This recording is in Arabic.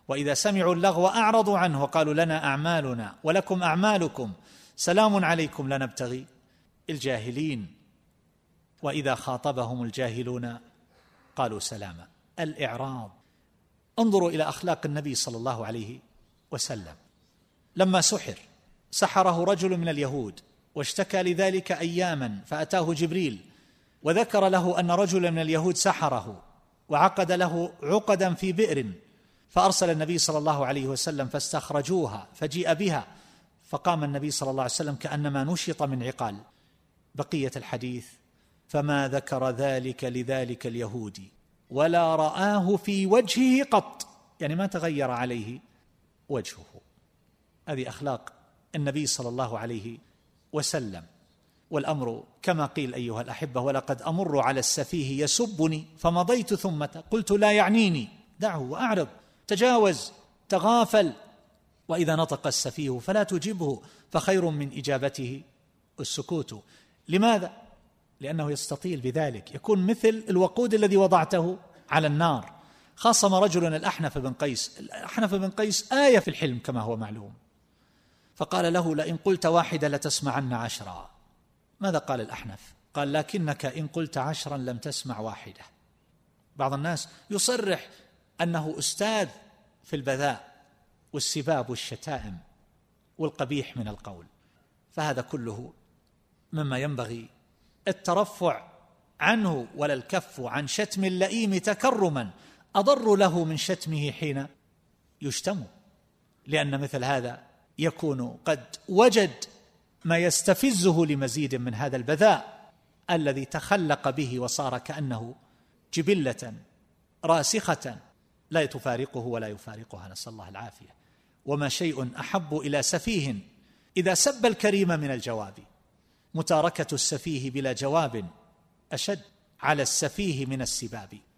وإذا سمعوا اللغو أعرضوا عنه وقالوا لنا أعمالنا ولكم أعمالكم سلام عليكم لا نبتغي الجاهلين. وإذا خاطبهم الجاهلون قالوا سلاما. الإعراض. انظروا إلى أخلاق النبي صلى الله عليه وسلم لما سحره رجل من اليهود واشتكى لذلك أياما، فأتاه جبريل وذكر له أن رجلا من اليهود سحره وعقد له عقدا في بئر، فأرسل النبي صلى الله عليه وسلم فاستخرجوها فجيء بها، فقام النبي صلى الله عليه وسلم كأنما نشط من عقال. بقية الحديث: فما ذكر ذلك لذلك اليهودي ولا رآه في وجهه قط، يعني ما تغير عليه وجهه. هذه أخلاق النبي صلى الله عليه وسلم. والأمر كما قيل أيها الأحبة: ولقد أمر على السفيه يسبني فمضيت ثم قلت لا يعنيني، دعه وأعرض، تجاوز، تغافل. وإذا نطق السفيه فلا تجبه، فخير من إجابته السكوت. لماذا؟ لأنه يستطيل بذلك، يكون مثل الوقود الذي وضعته على النار. خاصم رجل الأحنف بن قيس. الأحنف بن قيس آية في الحلم كما هو معلوم، فقال له: لئن قلت واحدة لتسمعن 10. ماذا قال الأحنف؟ قال: لكنك إن قلت 10 لم تسمع واحدة. بعض الناس يصرح أنه أستاذ في البذاء والسباب والشتائم والقبيح من القول، فهذا كله مما ينبغي الترفع عنه ولا الكف عن شتم اللئيم تكرما، أضر له من شتمه حين يشتم، لأن مثل هذا يكون قد وجد ما يستفزه لمزيد من هذا البذاء الذي تخلق به وصار كأنه جبلة راسخة لا تفارقه ولا يفارقها، نسأل الله العافية. وما شيء أحب إلى سفيه إذا سب الكريم من الجواب، متاركة السفيه بلا جواب أشد على السفيه من السباب.